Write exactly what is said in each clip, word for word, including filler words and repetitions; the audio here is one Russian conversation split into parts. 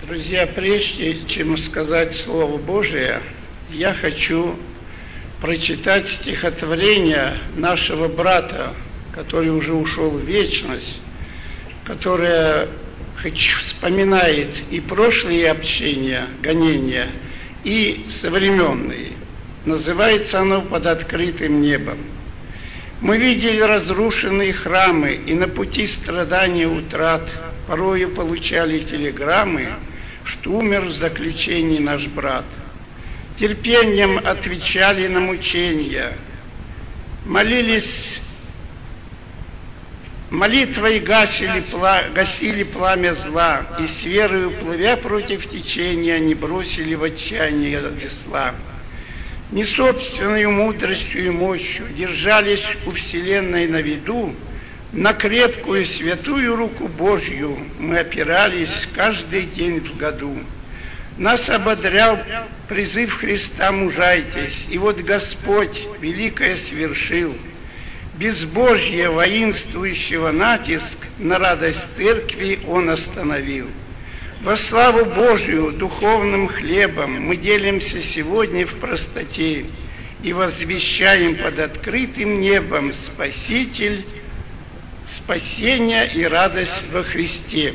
Друзья, прежде чем сказать Слово Божие, я хочу прочитать стихотворение нашего брата, который уже ушел в вечность, которое вспоминает и прошлые общения, гонения, и современные. Называется оно «Под открытым небом». Мы видели разрушенные храмы, и на пути страданий и утрат порою получали телеграммы, что умер в заключении наш брат. Терпением отвечали на мучения, молились, молитвой гасили, пла, гасили пламя зла, и с верою, плывя против течения, не бросили в отчаяние весла. Не собственной мудростью и мощью держались у вселенной на виду, на крепкую святую руку Божью мы опирались каждый день в году. Нас ободрял призыв Христа «Мужайтесь», и вот Господь великое свершил. Безбожье воинствующего натиск на радость церкви Он остановил. Во славу Божию духовным хлебом мы делимся сегодня в простоте и возвещаем под открытым небом Спаситель, спасение и радость во Христе.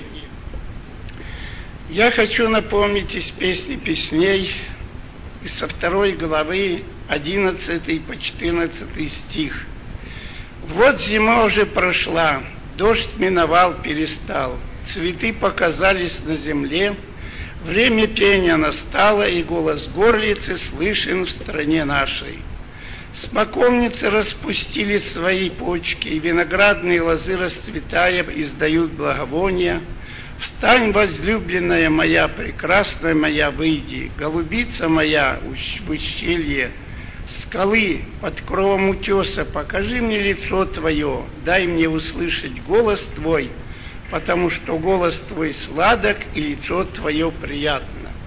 Я хочу напомнить из песни песней, со второй главы, одиннадцатый по четырнадцатый стих. Вот зима уже прошла, дождь миновал, перестал, цветы показались на земле, время пения настало, и голос горлицы слышен в стране нашей. Смоковницы распустили свои почки, и виноградные лозы, расцветая, издают благовония. Встань, возлюбленная моя, прекрасная моя, выйди, голубица моя в ущелье скалы под кровом утеса, покажи мне лицо твое, дай мне услышать голос твой, потому что голос твой сладок и лицо твое приятно.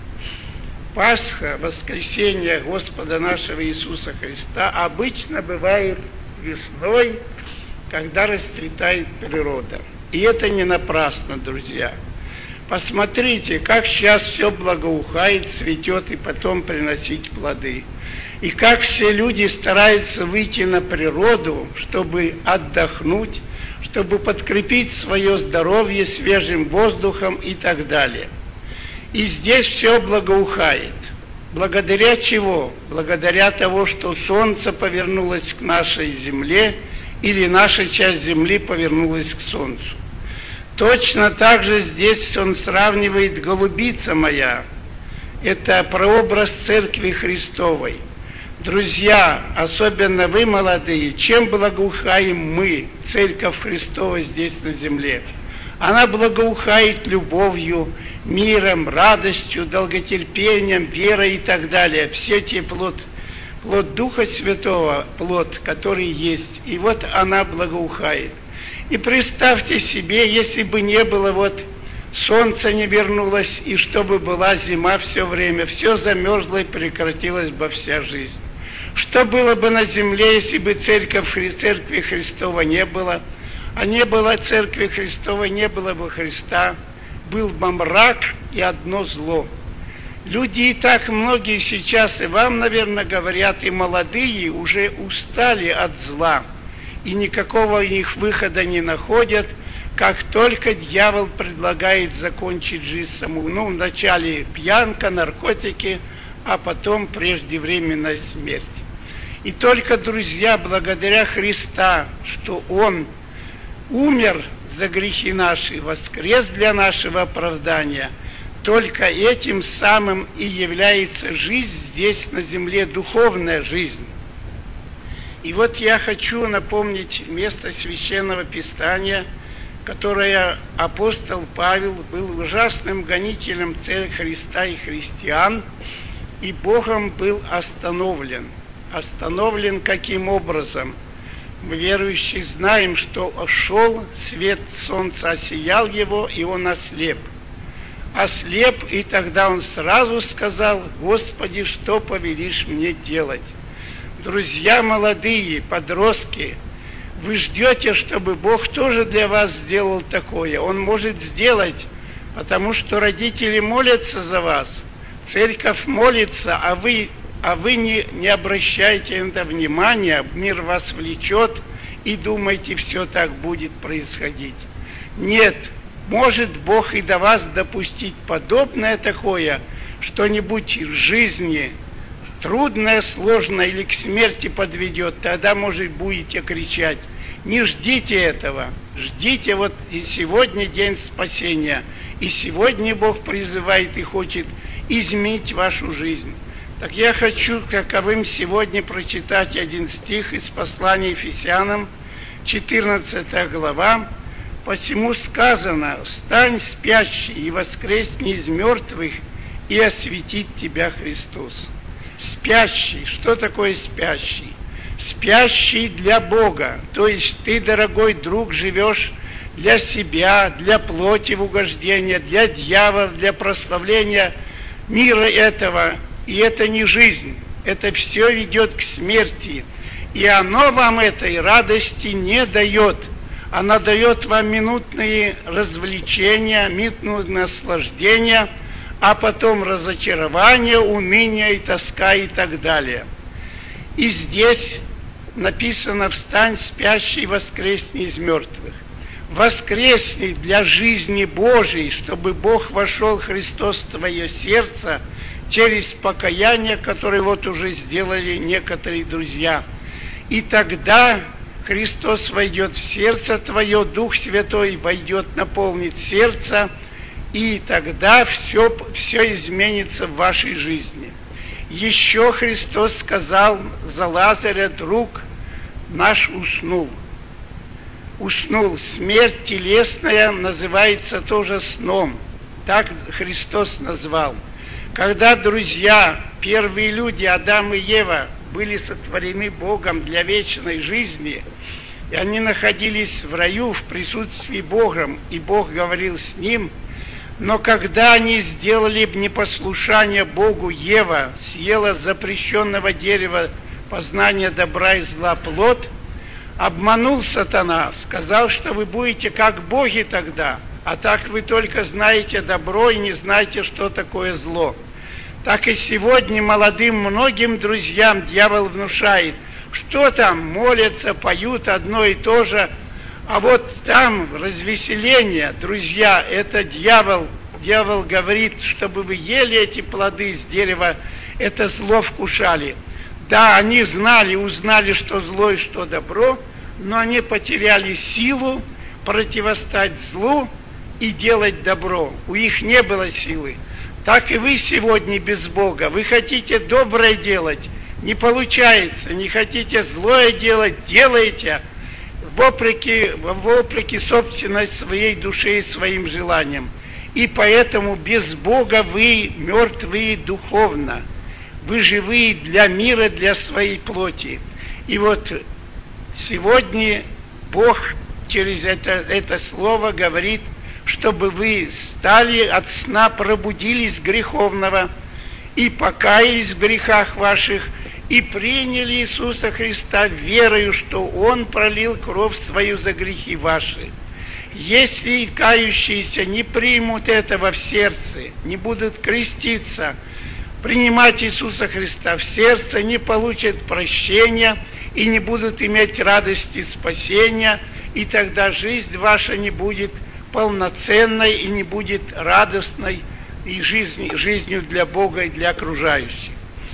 Пасха, воскресение Господа нашего Иисуса Христа обычно бывает весной, когда расцветает природа. И это не напрасно, друзья. Посмотрите, как сейчас все благоухает, цветет и потом приносить плоды. И как все люди стараются выйти на природу, чтобы отдохнуть, чтобы подкрепить свое здоровье свежим воздухом и так далее. И здесь все благоухает. Благодаря чего? Благодаря того, что солнце повернулось к нашей земле, или наша часть земли повернулась к солнцу. Точно так же здесь он сравнивает «голубица моя». Это прообраз Церкви Христовой. Друзья, особенно вы, молодые, чем благоухаем мы, Церковь Христова здесь на земле? Она благоухает любовью, миром, радостью, долготерпением, верой и так далее. Все те плод, плод Духа Святого, плод, который есть. И вот она благоухает. И представьте себе, если бы не было, вот солнце не вернулось, и чтобы была зима все время, все замерзло и прекратилась бы вся жизнь. Что было бы на земле, если бы церковь, Церкви Христова не было? А не было Церкви Христовой, не было бы Христа, был бы мрак и одно зло. Люди и так многие сейчас, и вам, наверное, говорят, и молодые уже устали от зла, и никакого у них выхода не находят, как только дьявол предлагает закончить жизнь саму. Ну, вначале пьянка, наркотики, а потом преждевременная смерть. И только, друзья, благодаря Христа, что Он умер за грехи наши, воскрес для нашего оправдания, только этим самым и является жизнь здесь на земле, духовная жизнь. И вот я хочу напомнить место Священного Писания, которое апостол Павел был ужасным гонителем Церкви Христа и христиан, и Богом был остановлен. Остановлен каким образом? Мы, верующие, знаем, что шел свет солнца, осиял его, и он ослеп. Ослеп, и тогда он сразу сказал: «Господи, что повелишь мне делать?» Друзья молодые, подростки, вы ждете, чтобы Бог тоже для вас сделал такое. Он может сделать, потому что родители молятся за вас, церковь молится, а вы, а вы не, не обращаете на это внимания, мир вас влечет и думаете, все так будет происходить. Нет, может Бог и до вас допустить подобное такое, что-нибудь в жизни трудное, сложное или к смерти подведет, тогда, может, будете кричать. Не ждите этого, ждите, вот и сегодня день спасения, и сегодня Бог призывает и хочет изменить вашу жизнь. Так я хочу таковым сегодня прочитать один стих из послания Ефесянам, четырнадцатая глава. «Посему сказано: встань, спящий, и воскресни из мертвых, и осветит тебя Христос». Спящий. Что такое спящий? Спящий для Бога. То есть ты, дорогой друг, живешь для себя, для плоти в угождение, для дьявола, для прославления мира этого. И это не жизнь. Это все ведет к смерти. И оно вам этой радости не дает. Она дает вам минутные развлечения, минутные наслаждения, а потом разочарование, уныние и тоска и так далее. И здесь написано: «Встань, спящий, воскресни из мертвых». Воскресни для жизни Божией, чтобы Бог вошел, Христос, в твое сердце через покаяние, которое вот уже сделали некоторые друзья. И тогда Христос войдет в сердце твое, Дух Святой войдет, наполнит сердце, и тогда все, все изменится в вашей жизни. Еще Христос сказал за Лазаря: друг наш уснул. Уснул. Смерть телесная называется тоже сном. Так Христос назвал. Когда друзья, первые люди, Адам и Ева, были сотворены Богом для вечной жизни, и они находились в раю в присутствии Бога, и Бог говорил с ним, но когда они сделали непослушание Богу, Ева съела запрещенного дерева познания добра и зла плод, обманул сатана, сказал, что вы будете как боги тогда, а так вы только знаете добро и не знаете, что такое зло. Так и сегодня молодым многим друзьям дьявол внушает, что там молятся, поют одно и то же, а вот там развеселение, друзья, это дьявол. Дьявол говорит, чтобы вы ели эти плоды с дерева, это зло вкушали. Да, они знали, узнали, что зло и что добро, но они потеряли силу противостать злу и делать добро. У них не было силы. Так и вы сегодня без Бога. Вы хотите доброе делать, не получается. Не хотите злое делать, делаете вопреки, вопреки собственной своей душе и своим желаниям. И поэтому без Бога вы мертвые духовно. Вы живые для мира, для своей плоти. И вот сегодня Бог через это, это слово говорит, чтобы вы стали от сна, пробудились греховного и покаялись в грехах ваших, и приняли Иисуса Христа верою, что Он пролил кровь свою за грехи ваши. Если кающиеся не примут этого в сердце, не будут креститься, принимать Иисуса Христа в сердце, не получат прощения и не будут иметь радости спасения, и тогда жизнь ваша не будет полноценной и не будет радостной и жизнь, жизнью для Бога и для окружающих.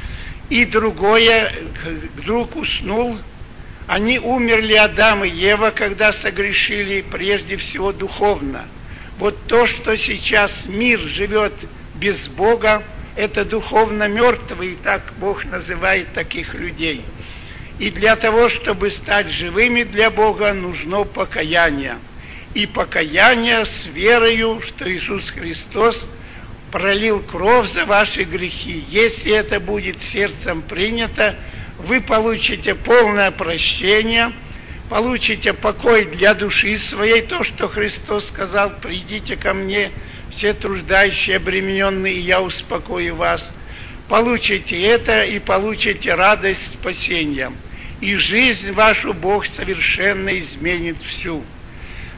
И другое, вдруг уснул, они умерли, Адам и Ева, когда согрешили, прежде всего духовно. Вот то, что сейчас мир живет без Бога, это духовно мертвые, так Бог называет таких людей. И для того, чтобы стать живыми для Бога, нужно покаяние. И покаяние с верою, что Иисус Христос пролил кровь за ваши грехи. Если это будет сердцем принято, вы получите полное прощение, получите покой для души своей, то, что Христос сказал: «Придите ко мне, все труждающие, обремененные, и я успокою вас». Получите это и получите радость спасения. И жизнь вашу Бог совершенно изменит всю.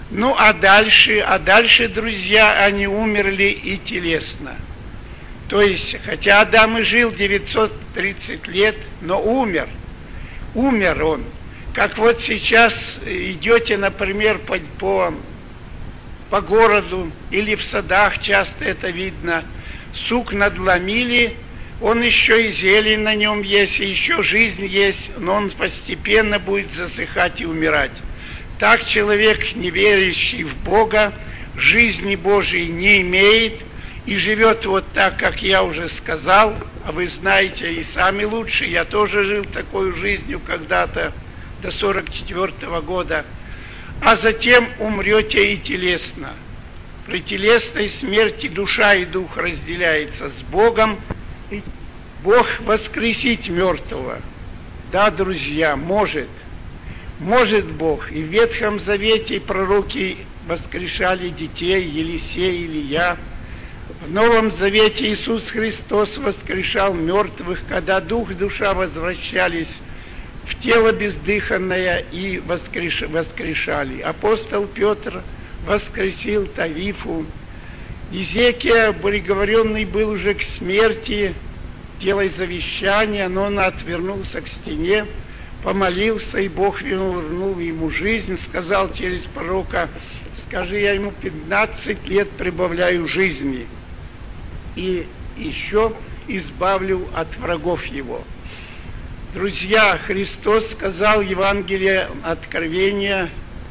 Ну, а дальше, а дальше, друзья, они умерли и телесно. То есть, хотя Адам и жил девятьсот тридцать лет, но умер. Умер он. Как вот сейчас идете, например, по, по, по городу или в садах, часто это видно, сук надломили, он еще и зелень на нем есть, и еще жизнь есть, но он постепенно будет засыхать и умирать. Так человек, не верящий в Бога, жизни Божией не имеет и живет вот так, как я уже сказал, а вы знаете и сами лучше, я тоже жил такой жизнью когда-то, до сорок четвёртого года, а затем умрете и телесно. При телесной смерти душа и дух разделяются с Богом, и Бог воскресить мертвого. Да, друзья, может. Может Бог. И в Ветхом Завете пророки воскрешали детей, Елисей, Илия. В Новом Завете Иисус Христос воскрешал мертвых, когда дух и душа возвращались в тело бездыханное и воскреш... воскрешали. Апостол Петр воскресил Тавифу. Изекия, приговоренный был уже к смерти, делая завещание, но он отвернулся к стене, помолился, и Бог вернул ему жизнь, сказал через пророка: скажи, я ему пятнадцать лет прибавляю жизни, и еще избавлю от врагов его. Друзья, Христос сказал в Евангелии Откровения,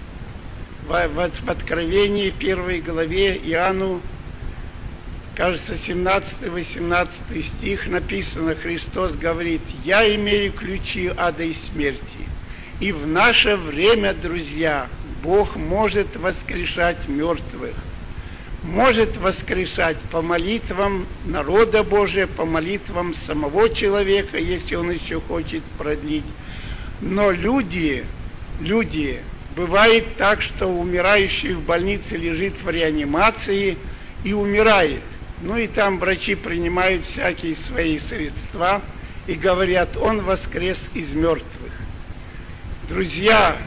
в, в, в Откровении первой главе Иоанну, кажется, семнадцатый-восемнадцатый стих написано, Христос говорит: я имею ключи ада и смерти. И в наше время, друзья, Бог может воскрешать мертвых, может воскрешать по молитвам народа Божия, по молитвам самого человека, если он еще хочет продлить. Но люди, люди, бывает так, что умирающий в больнице лежит в реанимации и умирает. Ну и там врачи принимают всякие свои средства и говорят: он воскрес из мертвых. Друзья,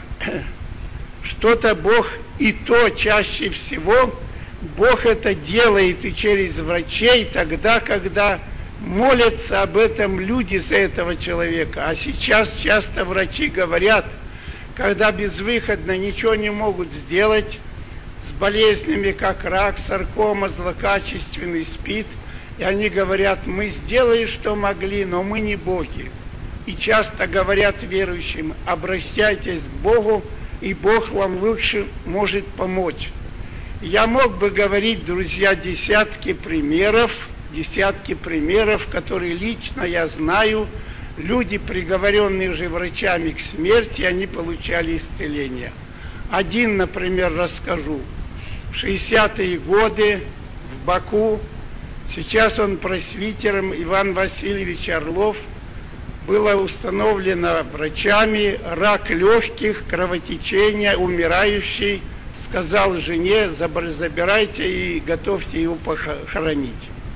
что-то Бог, и то чаще всего Бог это делает и через врачей тогда, когда молятся об этом люди за этого человека. А сейчас часто врачи говорят, когда безвыходно ничего не могут сделать, с болезнями, как рак, саркома, злокачественный СПИД, и они говорят: мы сделали, что могли, но мы не боги. И часто говорят верующим: обращайтесь к Богу, и Бог вам лучше может помочь. Я мог бы говорить, друзья, десятки примеров, десятки примеров, которые лично я знаю. Люди, приговоренные уже врачами к смерти, они получали исцеление. Один, например, расскажу. В шестидесятые годы в Баку, сейчас он пресвитером, Иван Васильевич Орлов, было установлено врачами рак легких, кровотечение, умирающий, сказал жене: забирайте и готовьте его похоронить.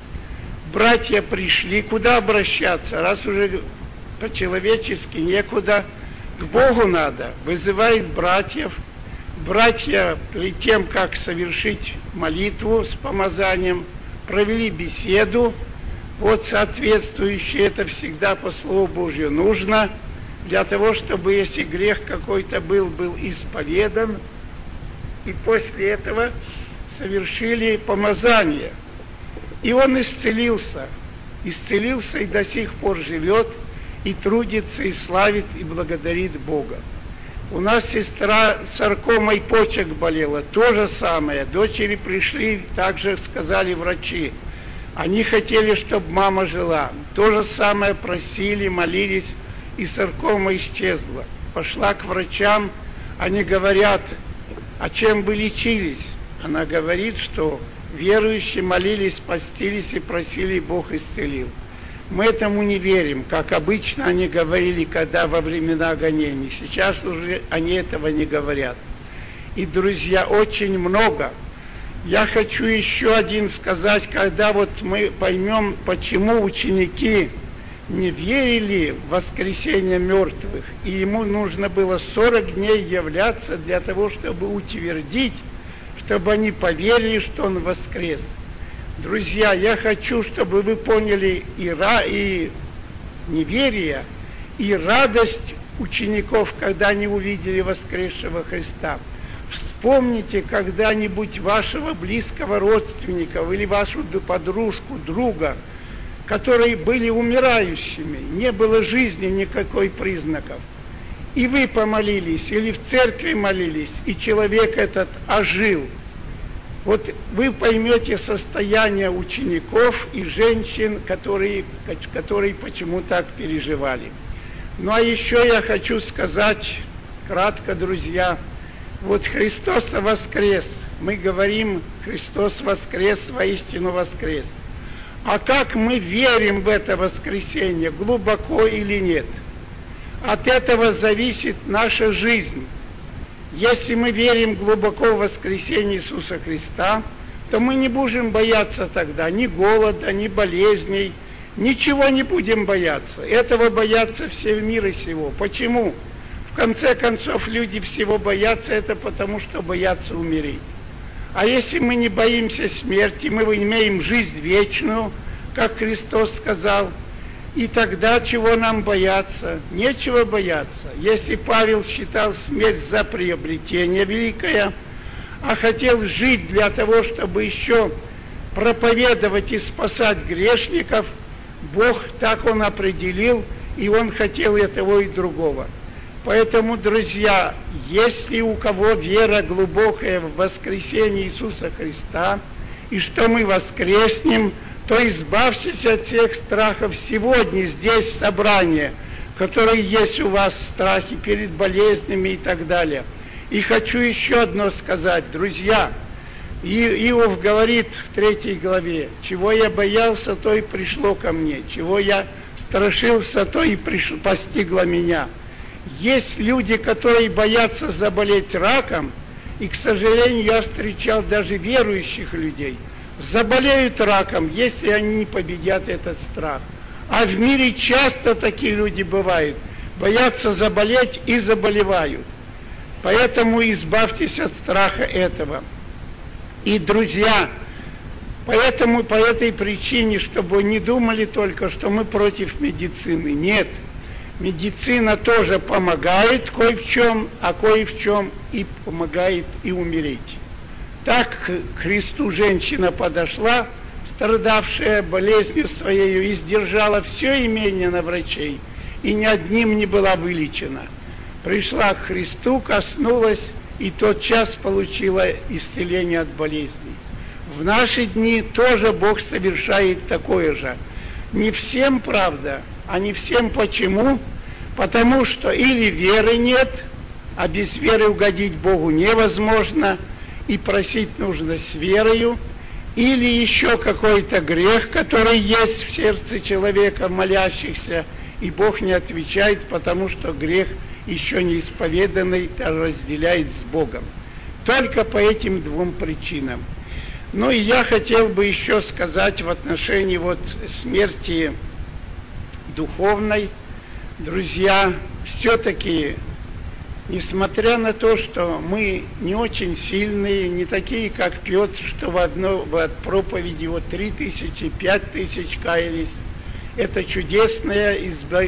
Братья пришли, куда обращаться, раз уже по-человечески некуда, к Богу надо, вызывает братьев. Братья, перед тем, как совершить молитву с помазанием, провели беседу, вот соответствующее, это всегда по Слову Божию нужно, для того, чтобы, если грех какой-то был, был исповедан, и после этого совершили помазание. И он исцелился, исцелился и до сих пор живет, и трудится, и славит, и благодарит Бога. У нас сестра саркомой почек болела, то же самое. Дочери пришли, также сказали врачи. Они хотели, чтобы мама жила. То же самое просили, молились, и саркома исчезла. Пошла к врачам, они говорят: а чем вы лечились? Она говорит, что верующие молились, постились и просили, и Бог исцелил. Мы этому не верим, как обычно они говорили, когда во времена гонений. Сейчас уже они этого не говорят. И, друзья, очень много. Я хочу еще один сказать, когда вот мы поймем, почему ученики не верили в воскресение мертвых, и ему нужно было сорок дней являться для того, чтобы утвердить, чтобы они поверили, что он воскрес. Друзья, я хочу, чтобы вы поняли и, ра, и неверие, и радость учеников, когда они увидели воскресшего Христа. Вспомните когда-нибудь вашего близкого родственника или вашу подружку, друга, которые были умирающими, не было жизни никакой признаков. И вы помолились, или в церкви молились, и человек этот ожил. Вот вы поймете состояние учеников и женщин, которые, которые почему так переживали. Ну а еще я хочу сказать кратко, друзья, вот Христос воскрес. Мы говорим, Христос воскрес, воистину воскрес. А как мы верим в это воскресение, глубоко или нет? От этого зависит наша жизнь. Если мы верим глубоко в воскресение Иисуса Христа, то мы не будем бояться тогда ни голода, ни болезней, ничего не будем бояться. Этого боятся все мира сего. Почему? В конце концов, люди всего боятся, это потому, что боятся умереть. А если мы не боимся смерти, мы имеем жизнь вечную, как Христос сказал, и тогда чего нам бояться? Нечего бояться. Если Павел считал смерть за приобретение великое, а хотел жить для того, чтобы еще проповедовать и спасать грешников, Бог так он определил, и он хотел и того, и другого. Поэтому, друзья, если у кого вера глубокая в воскресение Иисуса Христа, и что мы воскреснем, то избавьтесь от всех страхов сегодня, здесь, в собрании, которые есть у вас, страхи перед болезнями и так далее. И хочу еще одно сказать, друзья. И, Иов говорит в третьей главе, чего я боялся, то и пришло ко мне, чего я страшился, то и пришло, постигло меня. Есть люди, которые боятся заболеть раком, и, к сожалению, я встречал даже верующих людей, заболеют раком, если они не победят этот страх. А в мире часто такие люди бывают, боятся заболеть и заболевают. Поэтому избавьтесь от страха этого. И, друзья, поэтому по этой причине, чтобы не думали только, что мы против медицины. Нет. Медицина тоже помогает кое в чем, а кое в чем и помогает и умереть. Так к Христу женщина подошла, страдавшая болезнью своей, и сдержала все имение на врачей, и ни одним не была вылечена. Пришла к Христу, коснулась, и тотчас получила исцеление от болезней. В наши дни тоже Бог совершает такое же. Не всем, правда, а не всем почему? Потому что или веры нет, а без веры угодить Богу невозможно, и просить нужно с верою, или еще какой-то грех, который есть в сердце человека, молящихся, и Бог не отвечает, потому что грех еще не исповеданный разделяет с Богом. Только по этим двум причинам. Ну и я хотел бы еще сказать в отношении вот смерти духовной. Друзья, все-таки, несмотря на то, что мы не очень сильные, не такие, как Петр, что в одной в проповеди вот три тысячи, пять тысяч каялись, это чудесные, изба...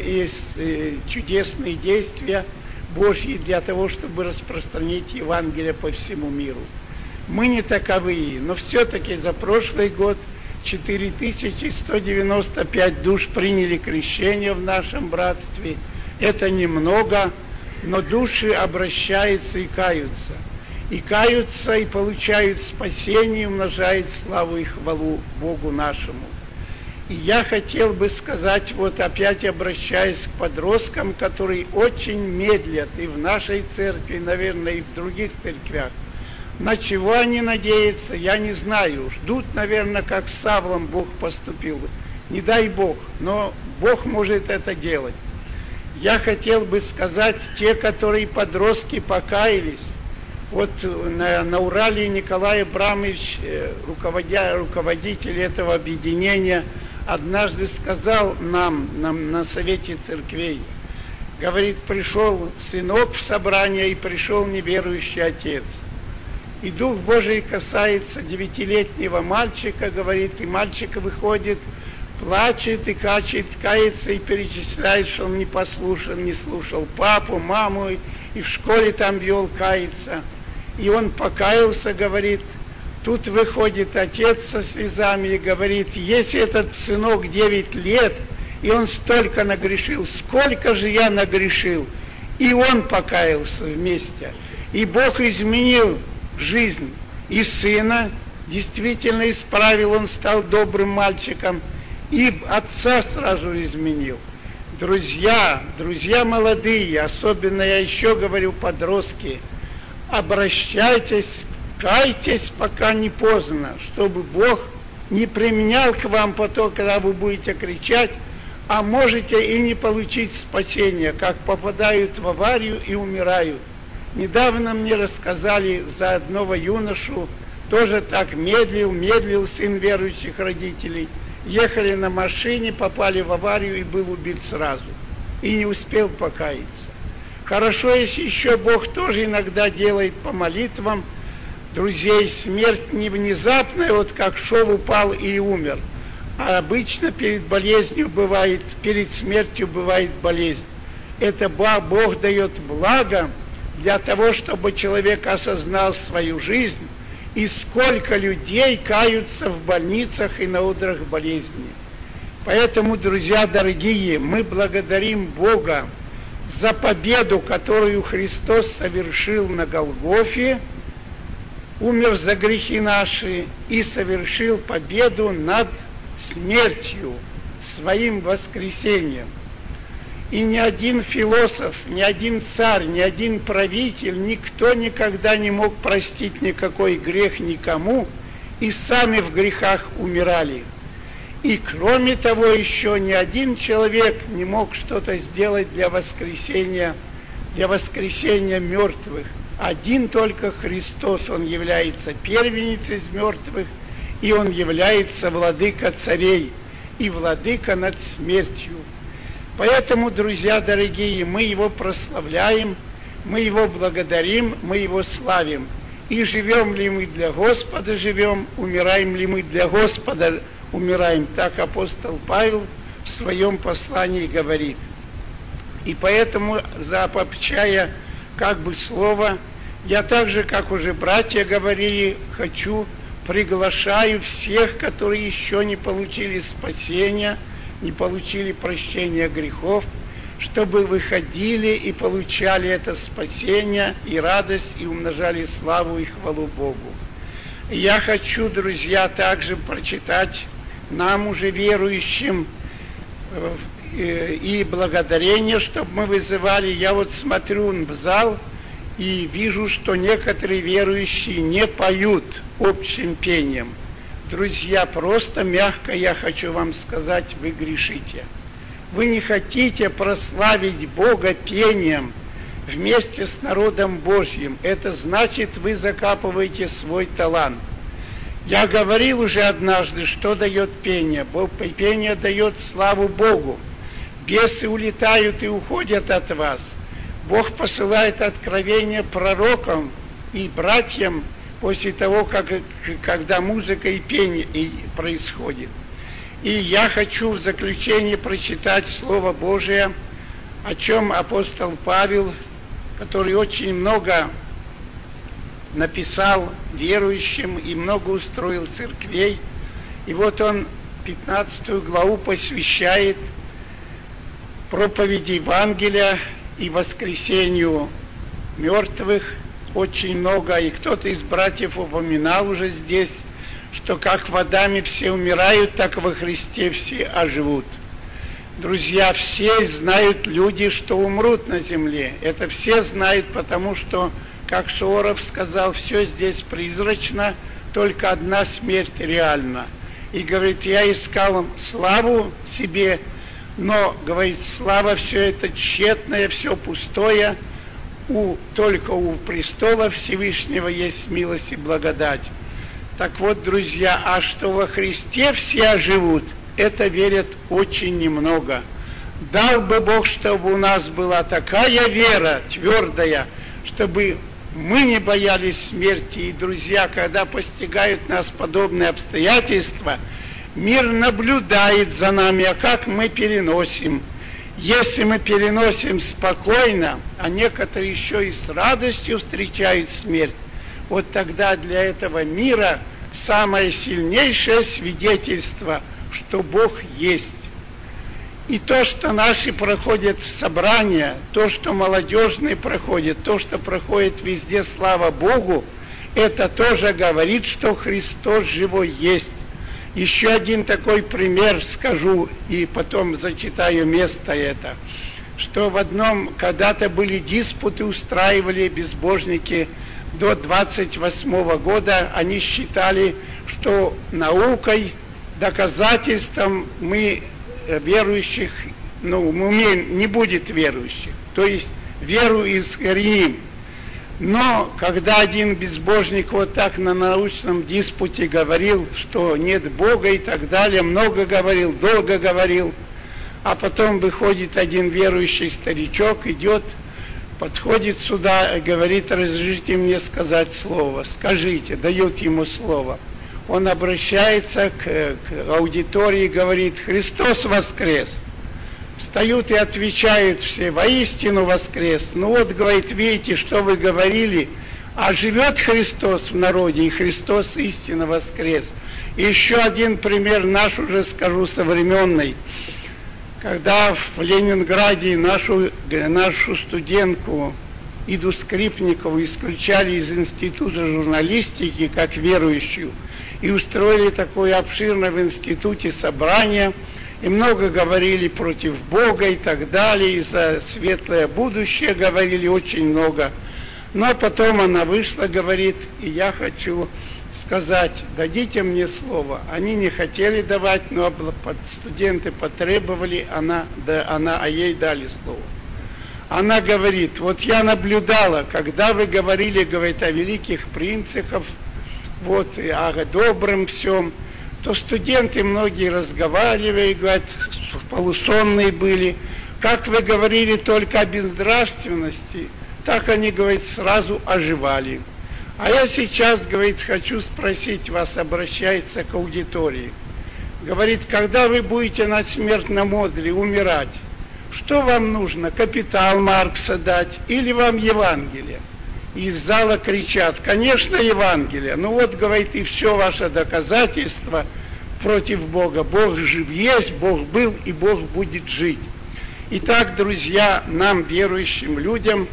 чудесные действия Божьи для того, чтобы распространить Евангелие по всему миру. Мы не таковые, но все-таки за прошлый год четыре тысячи сто девяносто пять душ приняли крещение в нашем братстве. Это немного, но души обращаются и каются. И каются, и получают спасение, и умножают славу и хвалу Богу нашему. И я хотел бы сказать, вот опять обращаясь к подросткам, которые очень медлят и в нашей церкви, наверное, и в других церквях. На чего они надеются, я не знаю. Ждут, наверное, как с Савлом Бог поступил. Не дай Бог, но Бог может это делать. Я хотел бы сказать, те, которые подростки покаялись, вот на, на Урале Николай Абрамович, руководя, руководитель этого объединения, однажды сказал нам, нам на совете церквей, говорит, пришел сынок в собрание и пришел неверующий отец. И Дух Божий касается девятилетнего мальчика, говорит, и мальчик выходит, плачет и качает, кается и перечисляет, что он не послушан, не слушал папу, маму, и в школе там вел каяться. И он покаялся, говорит, тут выходит отец со слезами и говорит, если этот сынок девять лет, и он столько нагрешил, сколько же я нагрешил? И он покаялся вместе. И Бог изменил жизнь и сына, действительно исправил, он стал добрым мальчиком, и отца сразу изменил. Друзья, друзья молодые, особенно я еще говорю, подростки, обращайтесь, кайтесь, пока не поздно, чтобы Бог не применял к вам потом, когда вы будете кричать, а можете и не получить спасения, как попадают в аварию и умирают. Недавно мне рассказали за одного юношу, тоже так медлил, медлил сын верующих родителей. Ехали на машине, попали в аварию и был убит сразу. И не успел покаяться. Хорошо, если еще Бог тоже иногда делает по молитвам друзей. Смерть не внезапная, вот как шел, упал и умер. А обычно перед болезнью бывает, перед смертью бывает болезнь. Это Бог дает благо для того, чтобы человек осознал свою жизнь, и сколько людей каются в больницах и на одрах болезни. Поэтому, друзья дорогие, мы благодарим Бога за победу, которую Христос совершил на Голгофе, умер за грехи наши и совершил победу над смертью своим воскресением. И ни один философ, ни один царь, ни один правитель, никто никогда не мог простить никакой грех никому, и сами в грехах умирали. И кроме того, еще ни один человек не мог что-то сделать для воскресения, для воскресения мертвых. Один только Христос, Он является первенец из мертвых, и Он является владыка царей и владыка над смертью. Поэтому, друзья дорогие, мы Его прославляем, мы Его благодарим, мы Его славим. И живем ли мы для Господа, живем, умираем ли мы для Господа, умираем. Так апостол Павел в своем послании говорит. И поэтому, заобобщая как бы слово, я так же, как уже братья говорили, хочу, приглашаю всех, которые еще не получили спасения, не получили прощения грехов, чтобы выходили и получали это спасение и радость, и умножали славу и хвалу Богу. И я хочу, друзья, также прочитать нам, уже верующим, и благодарение, чтобы мы вызывали. Я вот смотрю в зал и вижу, что некоторые верующие не поют общим пением. Друзья, просто мягко я хочу вам сказать, вы грешите. Вы не хотите прославить Бога пением вместе с народом Божьим. Это значит, вы закапываете свой талант. Я говорил уже однажды, что дает пение. Пение дает славу Богу. Бесы улетают и уходят от вас. Бог посылает откровение пророкам и братьям после того, как, когда музыка и пение происходит. И я хочу в заключение прочитать Слово Божие, о чем апостол Павел, который очень много написал верующим и много устроил церквей. И вот он пятнадцатую главу посвящает проповеди Евангелия и воскресению мертвых. Очень много, и кто-то из братьев упоминал уже здесь, что как в Адаме все умирают, так во Христе все оживут. Друзья, все знают люди, что умрут на земле. Это все знают, потому что, как Суворов сказал, все здесь призрачно, только одна смерть реальна. И говорит, я искал славу себе, но, говорит, слава все это тщетное, все пустое, у, только у престола Всевышнего есть милость и благодать. Так вот, друзья, а что во Христе все оживут, это верят очень немного. Дал бы Бог, чтобы у нас была такая вера твердая, чтобы мы не боялись смерти. И, друзья, когда постигают нас подобные обстоятельства, мир наблюдает за нами, а как мы переносим. Если мы переносим спокойно, а некоторые еще и с радостью встречают смерть, вот тогда для этого мира самое сильнейшее свидетельство, что Бог есть. И то, что наши проходят собрания, то, что молодежные проходят, то, что проходит везде, слава Богу, это тоже говорит, что Христос живой есть. Еще один такой пример скажу, и потом зачитаю место это, что в одном, когда-то были диспуты, устраивали безбожники до двадцать восьмого года, они считали, что наукой, доказательством мы верующих, ну, в уме не будет верующих, то есть веру искореним. Но когда один безбожник вот так на научном диспуте говорил, что нет Бога и так далее, много говорил, долго говорил, а потом выходит один верующий старичок, идет, подходит сюда и говорит: разрешите мне сказать слово, скажите, дает ему слово. Он обращается к, к аудитории и говорит: Христос воскрес. Встают и отвечают все: воистину воскрес. Ну вот, говорит, видите, что вы говорили, а живет Христос в народе, и Христос истинно воскрес. И еще один пример наш уже скажу современный. Когда в Ленинграде нашу, нашу студентку Иду Скрипникову исключали из института журналистики как верующую, и устроили такое обширное в институте собрание, и много говорили против Бога и так далее, и за светлое будущее говорили очень много. Но потом она вышла, говорит: и я хочу сказать, дадите мне слово. Они не хотели давать, но студенты потребовали, она, да, она, а ей дали слово. Она говорит: вот я наблюдала, когда вы говорили, говорит, о великих принципах, вот, о добром всем, то студенты многие разговаривали, говорят, полусонные были. Как вы говорили только о безнравственности, так они, говорит, сразу оживали. А я сейчас, говорит, хочу спросить вас, обращается к аудитории. Говорит: когда вы будете на смертном одре умирать, что вам нужно, капитал Маркса дать или вам Евангелие? И из зала кричат: конечно, Евангелие. Ну вот, говорит, и все ваше доказательство против Бога. Бог жив есть, Бог был и Бог будет жить. Итак, друзья, нам, верующим людям,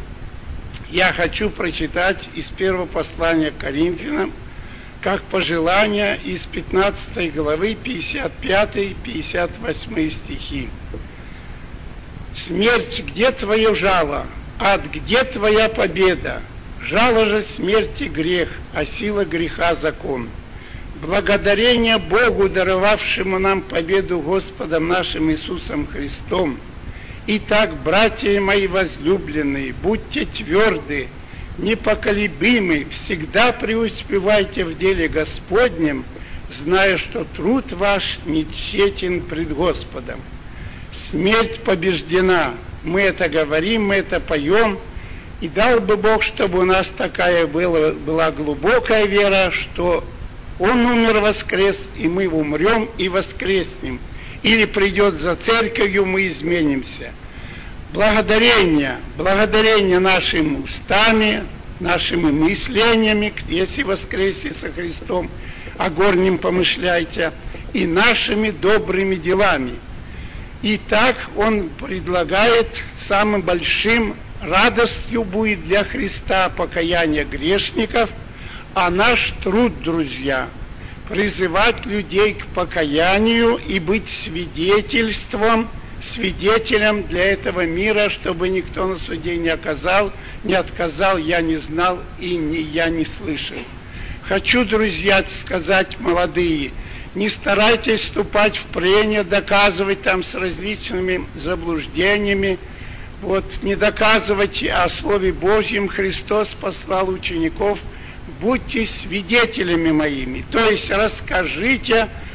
я хочу прочитать из первого послания к Коринфянам, как пожелание из пятнадцатой главы, пятьдесят пятый — пятьдесят восьмой стихи. «Смерть, где твое жало? Ад, где твоя победа? Жало же смерти грех, а сила греха закон. Благодарение Богу, даровавшему нам победу Господом нашим Иисусом Христом. Итак, братья мои возлюбленные, будьте тверды, непоколебимы, всегда преуспевайте в деле Господнем, зная, что труд ваш не тщетен пред Господом. Смерть побеждена». Мы это говорим, мы это поем. И дал бы Бог, чтобы у нас такая была, была глубокая вера, что Он умер, воскрес, и мы умрем и воскреснем. Или придет за церковью, мы изменимся. Благодарение, благодарение нашими устами, нашими мыслениями, если воскресе со Христом, о горнем помышляйте, и нашими добрыми делами. И так Он предлагает самым большим радостью будет для Христа покаяние грешников, а наш труд, друзья, призывать людей к покаянию и быть свидетельством, свидетелем для этого мира, чтобы никто на суде не оказал, не отказал, я не знал и не, я не слышал. Хочу, друзья, сказать, молодые, не старайтесь вступать в прения, доказывать там с различными заблуждениями. Вот, не доказывайте о Слове Божьем. Христос послал учеников: будьте свидетелями моими. То есть расскажите,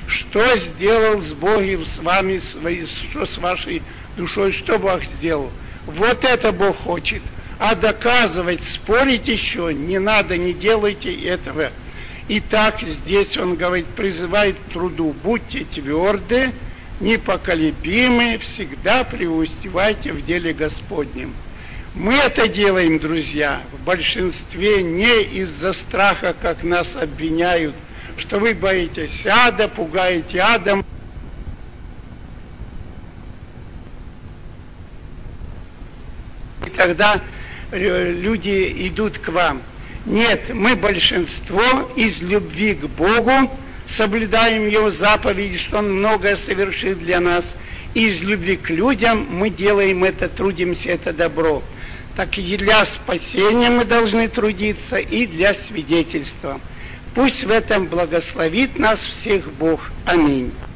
Что сделал с Богом с вами, что с вашей душой, что Бог сделал? Вот это Бог хочет. А доказывать, спорить еще не надо, не делайте этого. Итак, здесь он говорит, призывает к труду, будьте тверды, непоколебимы, всегда преуспевайте в деле Господнем. Мы это делаем, друзья, в большинстве не из-за страха, как нас обвиняют, что вы боитесь ада, пугаете адом. И тогда люди идут к вам. Нет, мы большинство из любви к Богу соблюдаем Его заповеди, что Он многое совершит для нас. И из любви к людям мы делаем это, трудимся, это добро. Так и для спасения мы должны трудиться, и для свидетельства. Пусть в этом благословит нас всех Бог. Аминь.